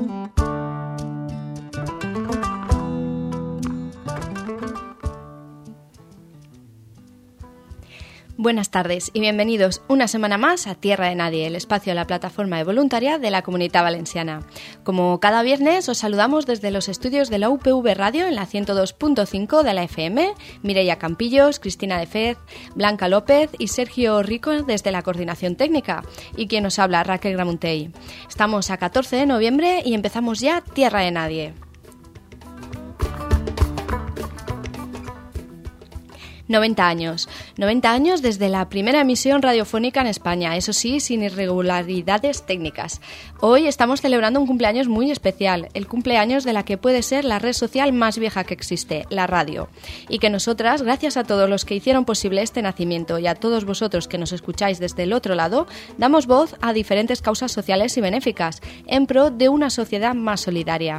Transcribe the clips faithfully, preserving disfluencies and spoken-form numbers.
Buenas tardes y bienvenidos una semana más a Tierra de Nadie, el espacio de la plataforma de voluntariado de la Comunitat Valenciana. Como cada viernes os saludamos desde los estudios de la U P V Radio en la ciento dos punto cinco de la F M, Mireia Campillos, Cristina de Fez, Blanca López y Sergio Rico desde la coordinación técnica, y quien nos habla, Raquel Gramuntey. Estamos a catorce de noviembre y empezamos ya Tierra de Nadie. noventa años. noventa años desde la primera emisión radiofónica en España, eso sí, sin irregularidades técnicas. Hoy estamos celebrando un cumpleaños muy especial, el cumpleaños de la que puede ser la red social más vieja que existe, la radio. Y que nosotras, gracias a todos los que hicieron posible este nacimiento y a todos vosotros que nos escucháis desde el otro lado, damos voz a diferentes causas sociales y benéficas, en pro de una sociedad más solidaria.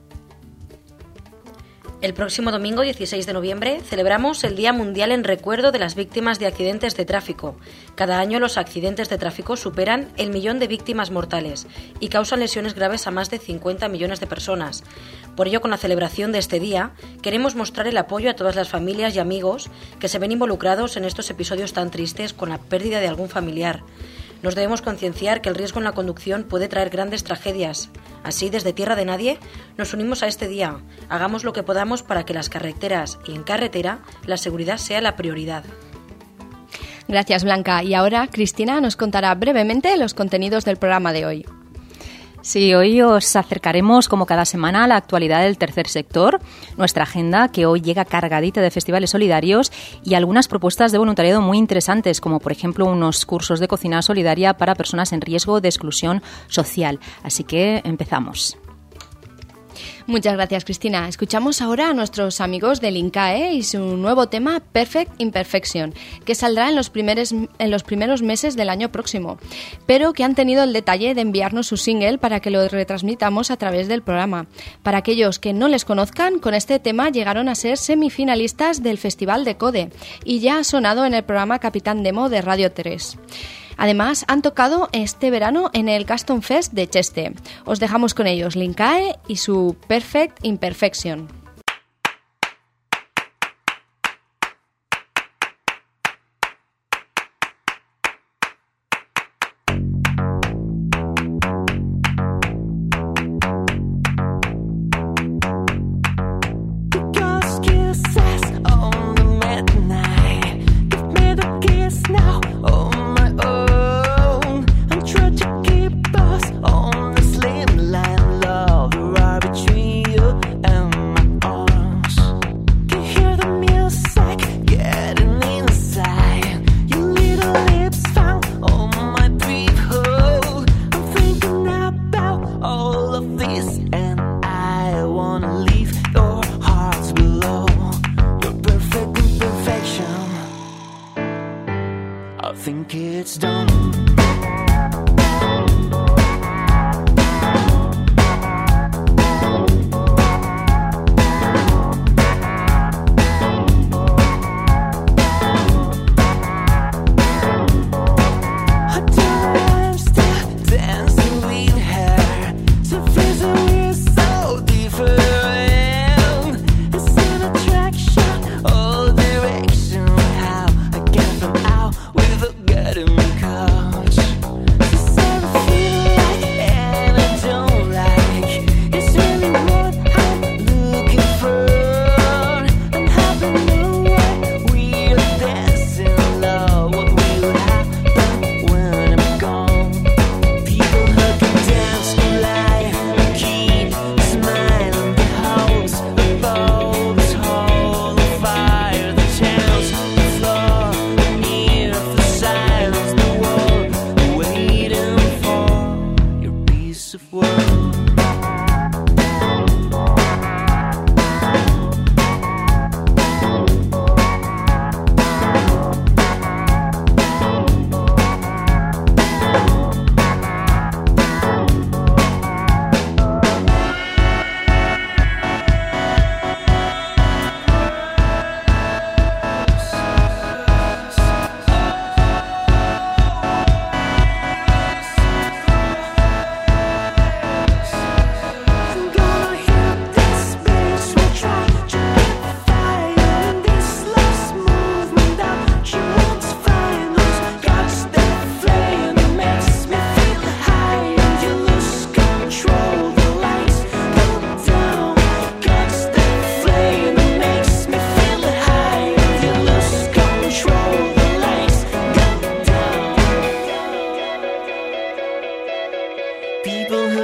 El próximo domingo dieciséis de noviembre celebramos el Día Mundial en recuerdo de las víctimas de accidentes de tráfico. Cada año los accidentes de tráfico superan el millón de víctimas mortales y causan lesiones graves a más de cincuenta millones de personas. Por ello, con la celebración de este día, queremos mostrar el apoyo a todas las familias y amigos que se ven involucrados en estos episodios tan tristes con la pérdida de algún familiar. Nos debemos concienciar que el riesgo en la conducción puede traer grandes tragedias. Así, desde Tierra de Nadie, nos unimos a este día. Hagamos lo que podamos para que las carreteras y en carretera la seguridad sea la prioridad. Gracias, Blanca. Y ahora Cristina nos contará brevemente los contenidos del programa de hoy. Sí, hoy os acercaremos como cada semana a la actualidad del tercer sector, nuestra agenda que hoy llega cargadita de festivales solidarios y algunas propuestas de voluntariado muy interesantes, como por ejemplo unos cursos de cocina solidaria para personas en riesgo de exclusión social. Así que empezamos. Muchas gracias, Cristina. Escuchamos ahora a nuestros amigos del INCAE y su nuevo tema Perfect Imperfection, que saldrá en los, primeros, en los primeros meses del año próximo, pero que han tenido el detalle de enviarnos su single para que lo retransmitamos a través del programa. Para aquellos que no les conozcan, con este tema llegaron a ser semifinalistas del Festival de Code y ya ha sonado en el programa Capitán Demo de Radio tres. Además, han tocado este verano en el Custom Fest de Cheste. Os dejamos con ellos, Linkae y su Perfect Imperfection.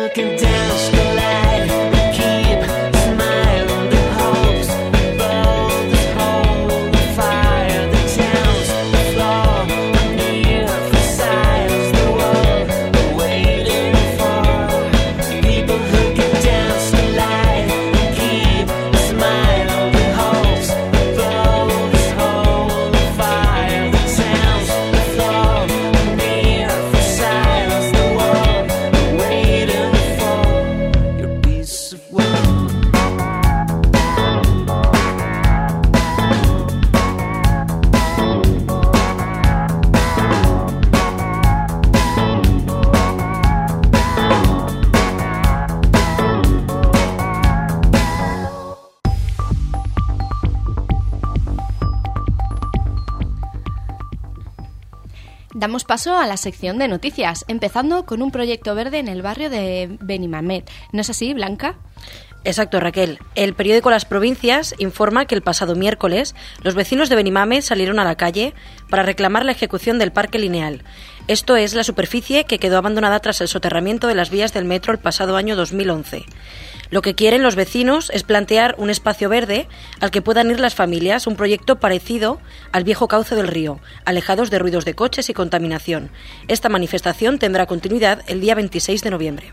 Damos paso a la sección de noticias, empezando con un proyecto verde en el barrio de Benimamet. ¿No es así, Blanca? Exacto, Raquel. El periódico Las Provincias informa que el pasado miércoles los vecinos de Benimamet salieron a la calle para reclamar la ejecución del parque lineal. Esto es la superficie que quedó abandonada tras el soterramiento de las vías del metro el pasado año dos mil once. Lo que quieren los vecinos es plantear un espacio verde al que puedan ir las familias, un proyecto parecido al viejo cauce del río, alejados de ruidos de coches y contaminación. Esta manifestación tendrá continuidad el día veintiséis de noviembre.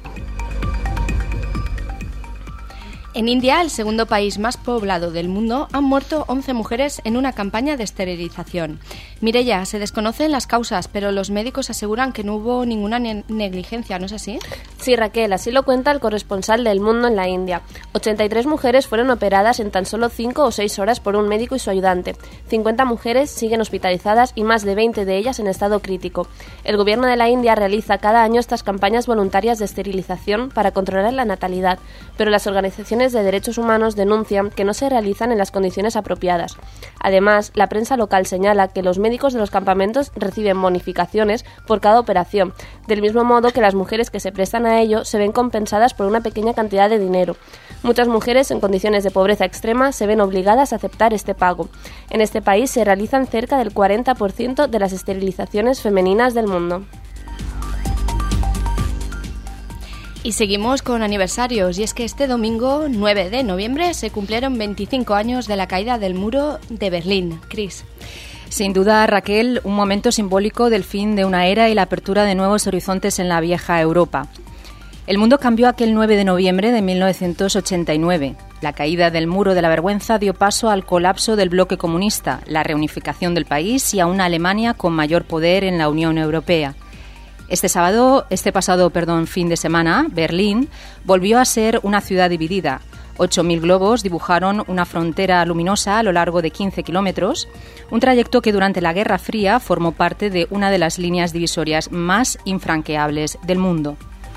En India, el segundo país más poblado del mundo, han muerto once mujeres en una campaña de esterilización. Mireia, se desconocen las causas, pero los médicos aseguran que no hubo ninguna ne- negligencia, ¿no es así? Sí, Raquel, así lo cuenta el corresponsal del Mundo en la India. ochenta y tres mujeres fueron operadas en tan solo cinco o seis horas por un médico y su ayudante. cincuenta mujeres siguen hospitalizadas y más de veinte de ellas en estado crítico. El gobierno de la India realiza cada año estas campañas voluntarias de esterilización para controlar la natalidad, pero las organizaciones de derechos humanos denuncian que no se realizan en las condiciones apropiadas. Además, la prensa local señala que los médicos de los campamentos reciben bonificaciones por cada operación, del mismo modo que las mujeres que se prestan a ello se ven compensadas por una pequeña cantidad de dinero. Muchas mujeres en condiciones de pobreza extrema se ven obligadas a aceptar este pago. En este país se realizan cerca del cuarenta por ciento de las esterilizaciones femeninas del mundo. Y seguimos con aniversarios, y es que este domingo nueve de noviembre se cumplieron veinticinco años de la caída del muro de Berlín. Cris. Sin duda, Raquel, un momento simbólico del fin de una era y la apertura de nuevos horizontes en la vieja Europa. El mundo cambió aquel nueve de noviembre de mil novecientos ochenta y nueve. La caída del muro de la vergüenza dio paso al colapso del bloque comunista, la reunificación del país y a una Alemania con mayor poder en la Unión Europea. Este sábado, este pasado, perdón, fin de semana, Berlín volvió a ser una ciudad dividida. ocho mil globos dibujaron una frontera luminosa a lo largo de quince kilómetros, un trayecto que durante la Guerra Fría formó parte de una de las líneas divisorias más infranqueables del mundo.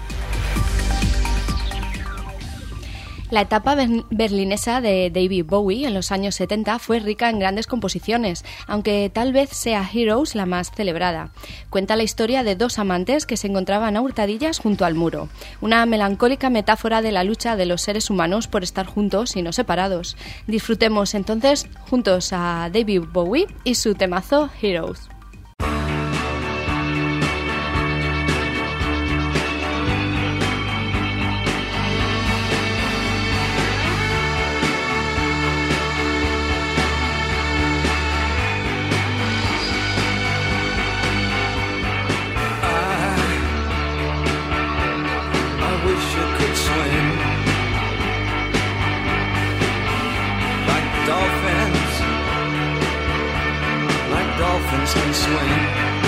La etapa berlinesa de David Bowie en los años setenta fue rica en grandes composiciones, aunque tal vez sea Heroes la más celebrada. Cuenta la historia de dos amantes que se encontraban a hurtadillas junto al muro, una melancólica metáfora de la lucha de los seres humanos por estar juntos y no separados. Disfrutemos entonces juntos a David Bowie y su temazo Heroes. Can swing,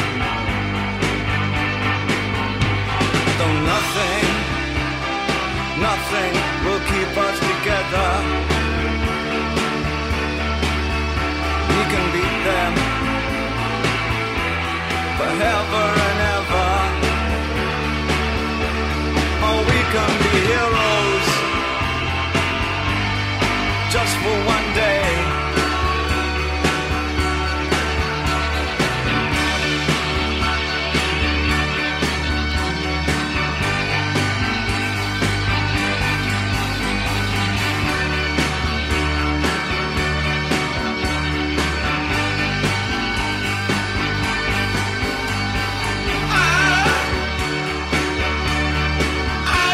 though nothing, nothing will keep us together. We can beat them forever and ever. Oh, we can be heroes just for one day. I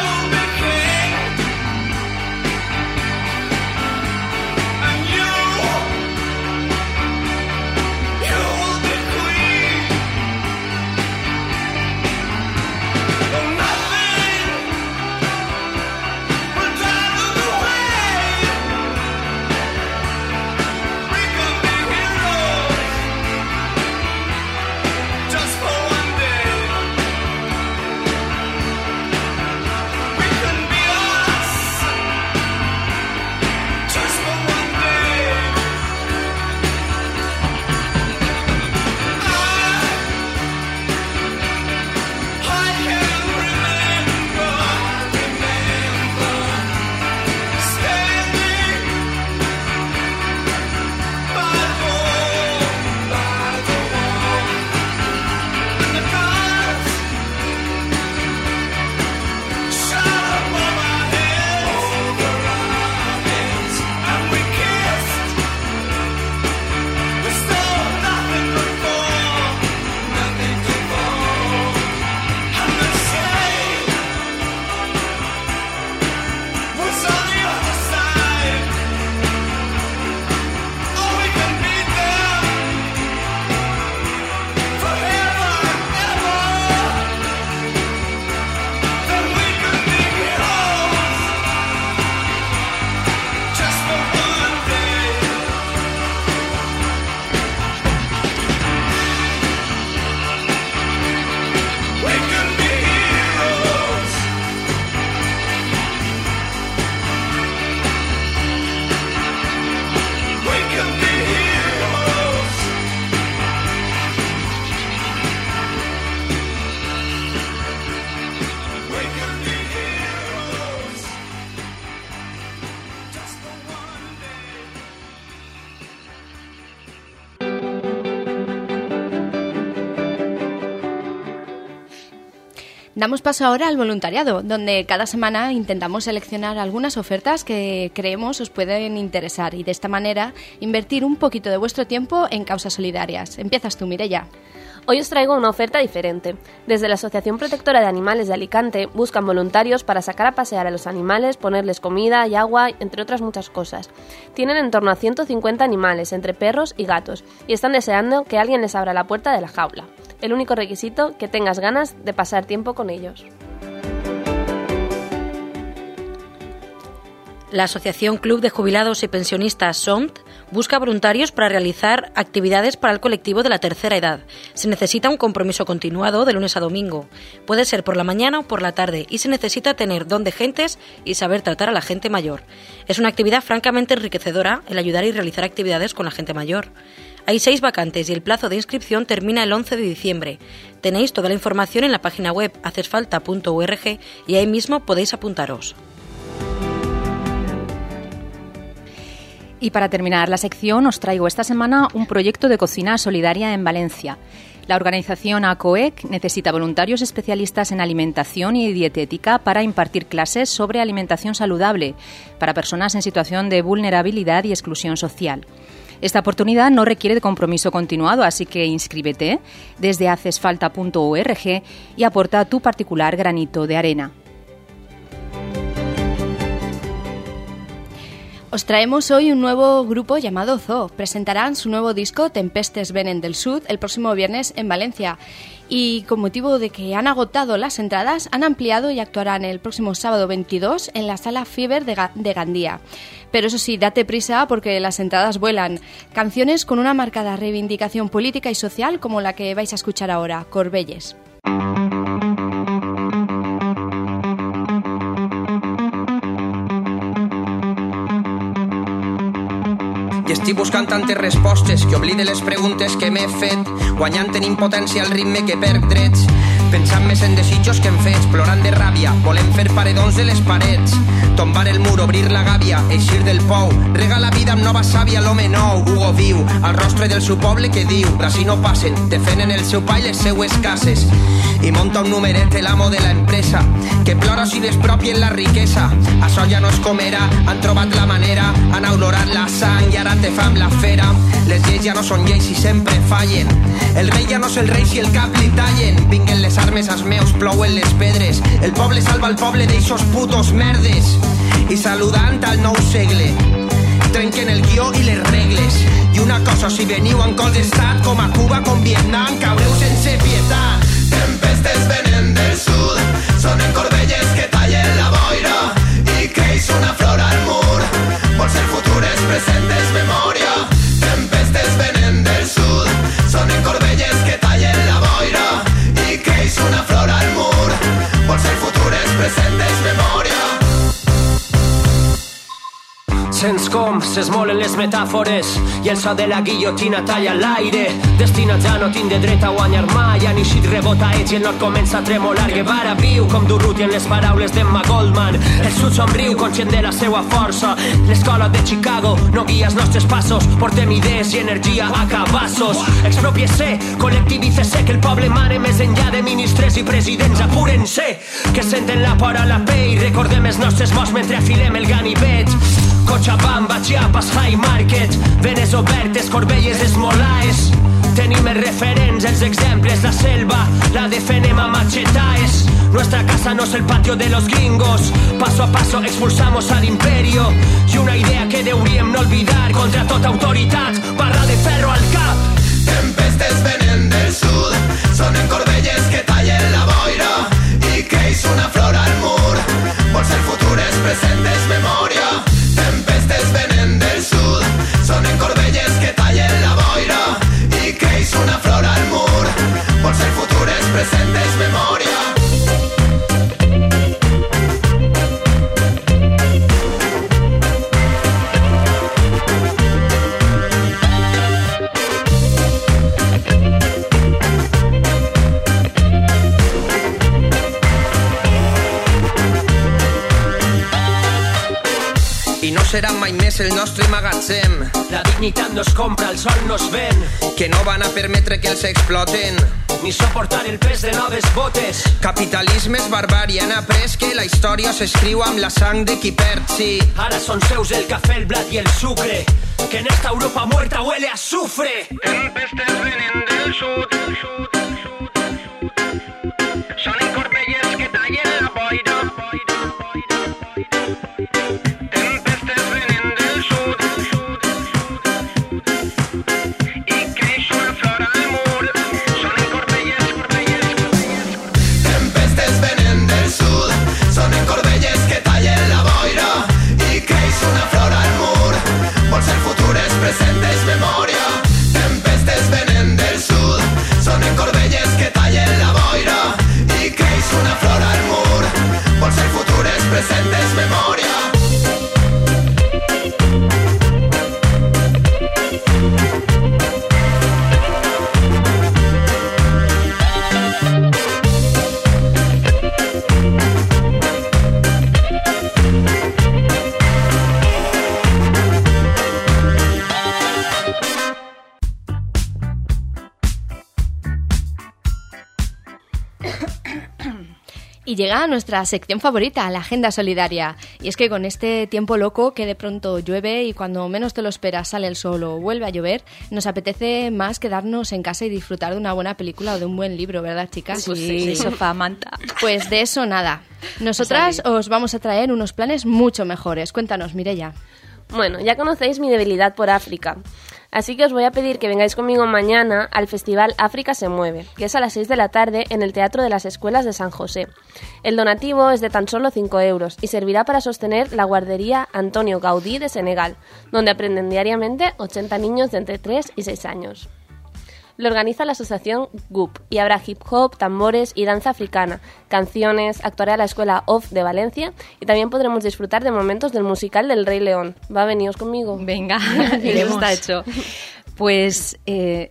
Damos paso ahora al voluntariado, donde cada semana intentamos seleccionar algunas ofertas que creemos os pueden interesar y de esta manera invertir un poquito de vuestro tiempo en causas solidarias. Empiezas tú, Mireia. Hoy os traigo una oferta diferente. Desde la Asociación Protectora de Animales de Alicante buscan voluntarios para sacar a pasear a los animales, ponerles comida y agua, entre otras muchas cosas. Tienen en torno a ciento cincuenta animales, entre perros y gatos, y están deseando que alguien les abra la puerta de la jaula. El único requisito, que tengas ganas de pasar tiempo con ellos. La Asociación Club de Jubilados y Pensionistas S O M T busca voluntarios para realizar actividades para el colectivo de la tercera edad. Se necesita un compromiso continuado de lunes a domingo. Puede ser por la mañana o por la tarde y se necesita tener don de gentes y saber tratar a la gente mayor. Es una actividad francamente enriquecedora el ayudar y realizar actividades con la gente mayor. Hay seis vacantes y el plazo de inscripción termina el once de diciembre. Tenéis toda la información en la página web hacesfalta punto org y ahí mismo podéis apuntaros. Y para terminar la sección os traigo esta semana un proyecto de cocina solidaria en Valencia. La organización ACOEC necesita voluntarios especialistas en alimentación y dietética para impartir clases sobre alimentación saludable para personas en situación de vulnerabilidad y exclusión social. Esta oportunidad no requiere de compromiso continuado, así que inscríbete desde hacesfalta punto org y aporta tu particular granito de arena. Os traemos hoy un nuevo grupo llamado Zoo. Presentarán su nuevo disco Tempestes Venen del Sud el próximo viernes en Valencia. Y con motivo de que han agotado las entradas, han ampliado y actuarán el próximo sábado veintidós en la Sala Fiber de, Ga- de Gandía. Pero eso sí, date prisa porque las entradas vuelan. Canciones con una marcada reivindicación política y social como la que vais a escuchar ahora, Corbelles. Estic buscant tantes respostes que oblide les preguntes que m'he fet, guanyant en impotència el ritme que perc drets, pensant més en desitjos que en fets, plorant de ràbia, volem fer paredons de les parets, tombar el mur, obrir la gàbia, eixir del pou, regar la vida amb nova sàvia, l'home nou, Hugo viu, al rostre del seu poble que diu, d'ací no passen, defenen el seu pa i les seues cases, i monta un numeret l'amo de la empresa, que plora si despropien la riquesa, això ja no es comerà, han trobat la manera, han olorat la sang i ara te fa amb la fera, les lleis ja no són lleis i sempre fallen, el rei ja no és el rei si el cap li tallen, vinguen les armes als meus, plouen les pedres, el poble salva el poble d'eixos putos merdes, i saludant al nou segle, trenquen el guió i les regles, i una cosa, si veniu en cos d'estat, com a Cuba, com Vietnam, caureu sense pietat. Tempestes venen del sud, sonen corbelles que tallen la boira, i creix una flor al mur, por ser futures presentes memòria. Tempestes venen del sud, sonen corbelles que tallen la boira, i creix una flor al mur, por ser futures presentes memòria. Sents com s'esmolen les metàfores i el so de la guillotina talla l'aire. Destinats a no tindre dret a guanyar mai, han eixit rebotaets i el nord comença a tremolar. Guevara viu com Durruti en les paraules d'Emma Goldman. El sud somriu conscient de la seua força. L'escola de Chicago no guia els nostres passos. Portem idees i energia a cabassos. Expropiese, col·lectivícese, que el poble mare més enllà de ministres i presidents. Apuren-se, que senten la por a la pell. Recordem els nostres morts mentre afilem el ganivet. Cochabamba, Chiapas, High Market, venes obertes, Corbelles, Esmolaes. Tenim els referents, els exemples, la selva, la defenem a machetaes. Nuestra casa no es el patio de los gringos, paso a paso expulsamos al imperio. Y una idea que deuríem no olvidar, contra tota autoritat, barra de ferro al cap. Tempestes venen del sud, sonen corbelles que tallen la boira, i creix una flor al mur, por ser futures presentes memòria. Tempestes venen del sud, sonen corbelles que tallen la boira, i creix una flor al mur, por ser futures presentes memòria. serà mai més el nostre magatzem. La dignitat no es compra, el sol no es ven. Que no van a permetre que els exploten, ni soportar el pes de noves botes. Capitalisme és barbària, han après que la història s'escriu amb la sang de qui perd, sí. Ara són seus el cafè, el blat i el sucre, que en esta Europa muerta huele a azufre. Tempestes venen del sud, són encorbelles que tallen la boira. Tempestes venen del sud i creix una flor al mur, són encorbelles, corbelles, corbelles. Tempestes venen del sud, són encorbelles que tallen la boira i creix una flor al mur. Vols el futur, és present, és memòria. Tempestes venen del sud, són encorbelles que tallen la boira i creix una flor al mur. Vols el futur, és present, és memòria. Y llega nuestra sección favorita, la Agenda Solidaria. Y es que con este tiempo loco que de pronto llueve y cuando menos te lo esperas sale el sol o vuelve a llover, nos apetece más quedarnos en casa y disfrutar de una buena película o de un buen libro, ¿verdad, chicas? Sí, sí. Sofá, manta. Pues de eso nada. Nosotras os vamos a traer unos planes mucho mejores. Cuéntanos, Mireia. Bueno, ya conocéis mi debilidad por África. Así que os voy a pedir que vengáis conmigo mañana al Festival África se mueve, que es a las seis de la tarde en el Teatro de las Escuelas de San José. El donativo es de tan solo cinco euros y servirá para sostener la guardería Antonio Gaudí de Senegal, donde aprenden diariamente ochenta niños de entre tres y seis años. Lo organiza la asociación G U P y habrá hip hop, tambores y danza africana, canciones, actuará la escuela O F de Valencia y también podremos disfrutar de momentos del musical del Rey León. ¿Va a veniros conmigo? Venga, eso está hecho. Pues eh,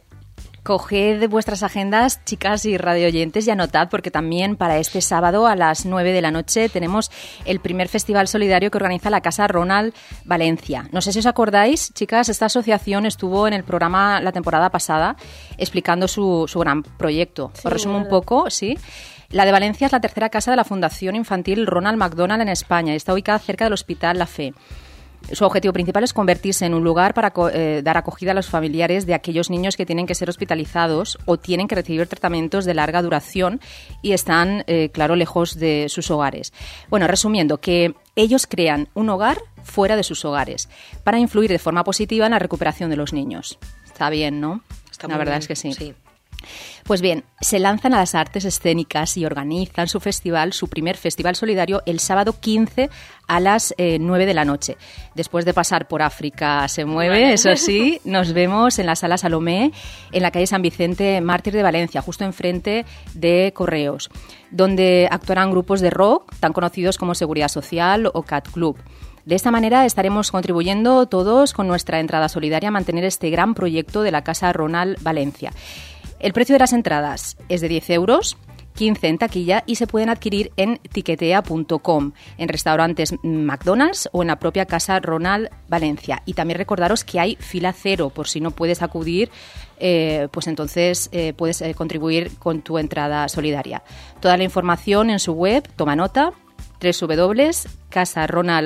coged vuestras agendas, chicas y radioyentes, y anotad, porque también para este sábado a las nueve de la noche tenemos el primer festival solidario que organiza la Casa Ronald Valencia. No sé si os acordáis, chicas, esta asociación estuvo en el programa la temporada pasada explicando su, su gran proyecto. Sí, os resumo un poco, ¿sí? La de Valencia es la tercera casa de la Fundación Infantil Ronald McDonald en España y está ubicada cerca del Hospital La Fe. Su objetivo principal es convertirse en un lugar para eh, dar acogida a los familiares de aquellos niños que tienen que ser hospitalizados o tienen que recibir tratamientos de larga duración y están, eh, claro, lejos de sus hogares. Bueno, resumiendo, que ellos crean un hogar fuera de sus hogares para influir de forma positiva en la recuperación de los niños. Está bien, ¿no? Está la muy verdad bien, es que sí. sí. Pues bien, se lanzan a las artes escénicas y organizan su festival, su primer festival solidario, el sábado quince a las eh, nueve de la noche. Después de pasar por África se mueve, vale. Eso sí, nos vemos en la Sala Salomé, en la calle San Vicente Mártir de Valencia, justo enfrente de Correos, donde actuarán grupos de rock tan conocidos como Seguridad Social o Cat Club. De esta manera estaremos contribuyendo todos con nuestra entrada solidaria a mantener este gran proyecto de la Casa Ronald Valencia. El precio de las entradas es de diez euros, quince en taquilla y se pueden adquirir en tiquetea punto com, en restaurantes McDonald's o en la propia Casa Ronald Valencia. Y también recordaros que hay fila cero, por si no puedes acudir, eh, pues entonces eh, puedes eh, contribuir con tu entrada solidaria. Toda la información en su web, toma nota, doble u doble u doble u punto casa ronald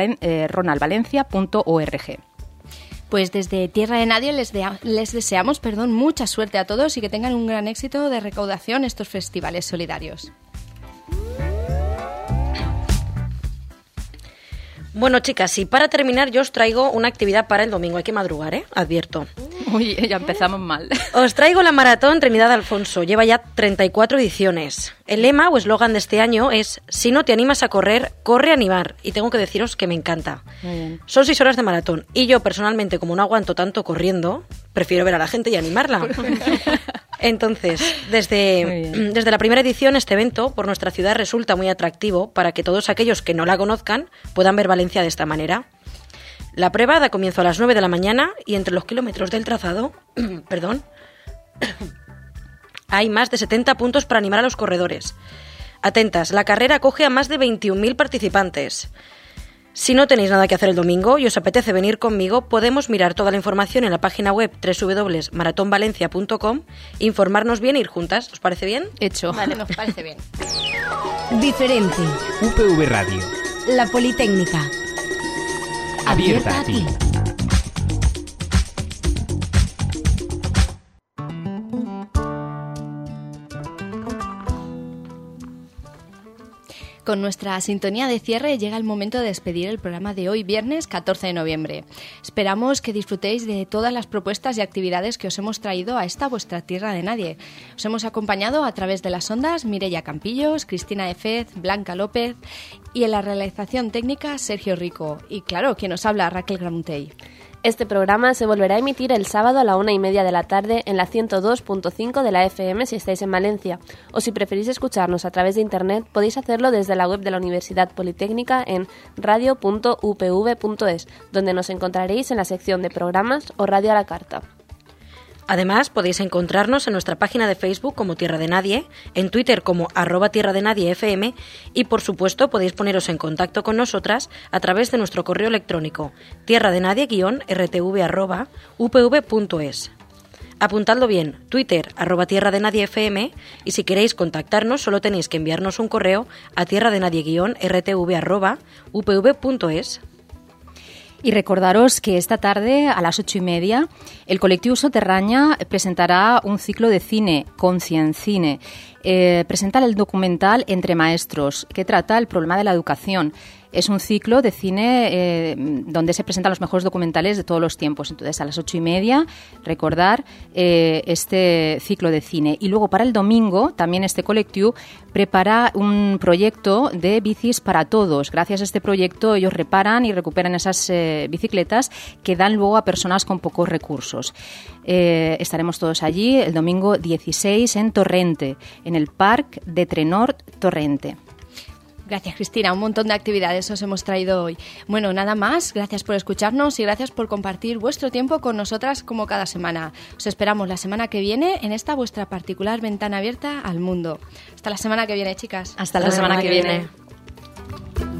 valencia punto org. Pues desde Tierra de Nadie les, de, les deseamos perdón, mucha suerte a todos y que tengan un gran éxito de recaudación estos festivales solidarios. Bueno, chicas, y para terminar yo os traigo una actividad para el domingo. Hay que madrugar, ¿eh? Advierto. Uy, ya empezamos mal. Os traigo la Maratón Trinidad Alfonso. Lleva ya treinta y cuatro ediciones. El lema o eslogan de este año es: si no te animas a correr, corre a animar. Y tengo que deciros que me encanta. Muy bien. Son seis horas de maratón. Y yo, personalmente, como no aguanto tanto corriendo, prefiero ver a la gente y animarla. Entonces, desde, desde la primera edición, este evento por nuestra ciudad resulta muy atractivo para que todos aquellos que no la conozcan puedan ver Valencia de esta manera. La prueba da comienzo a las nueve de la mañana y entre los kilómetros del trazado, perdón, hay más de setenta puntos para animar a los corredores. Atentas, la carrera acoge a más de veintiún mil participantes. Si no tenéis nada que hacer el domingo y os apetece venir conmigo, podemos mirar toda la información en la página web doble u doble u doble u punto maratón valencia punto com, informarnos bien e ir juntas. ¿Os parece bien? Hecho. Vale, nos parece bien. Diferente. U P V Radio. La Politécnica. Abierta a ti. Con nuestra sintonía de cierre llega el momento de despedir el programa de hoy, viernes catorce de noviembre. Esperamos que disfrutéis de todas las propuestas y actividades que os hemos traído a esta vuestra tierra de nadie. Os hemos acompañado a través de las ondas Mireia Campillos, Cristina Efez, Blanca López y en la realización técnica Sergio Rico. Y claro, quien os habla, Raquel Gramuntey. Este programa se volverá a emitir el sábado a la una y media de la tarde en la ciento dos punto cinco de la F M si estáis en Valencia. O si preferís escucharnos a través de internet, podéis hacerlo desde la web de la Universidad Politécnica en radio punto u p v punto es, donde nos encontraréis en la sección de programas o radio a la carta. Además, podéis encontrarnos en nuestra página de Facebook como Tierra de Nadie, en Twitter como arroba Tierra de Nadie F M y, por supuesto, podéis poneros en contacto con nosotras a través de nuestro correo electrónico tierradenadie-rtv arroba upv.es. Apuntadlo bien, Twitter arroba Tierra de Nadie F M, y si queréis contactarnos solo tenéis que enviarnos un correo a tierradenadie-rtv arroba upv.es. Y recordaros que esta tarde, a las ocho y media, el colectivo Soterraña presentará un ciclo de cine, Conciencine. Eh, presenta el documental Entre Maestros, que trata el problema de la educación. Es un ciclo de cine eh, donde se presentan los mejores documentales de todos los tiempos. Entonces, a las ocho y media, recordar eh, este ciclo de cine. Y luego, para el domingo, también este colectivo prepara un proyecto de bicis para todos. Gracias a este proyecto, ellos reparan y recuperan esas eh, bicicletas que dan luego a personas con pocos recursos. Eh, estaremos todos allí el domingo dieciséis en Torrente, en el Parc de Trenord Torrente. Gracias, Cristina. Un montón de actividades os hemos traído hoy. Bueno, nada más. Gracias por escucharnos y gracias por compartir vuestro tiempo con nosotras como cada semana. Os esperamos la semana que viene en esta vuestra particular ventana abierta al mundo. Hasta la semana que viene, chicas. Hasta la, Hasta la semana, semana que viene. viene.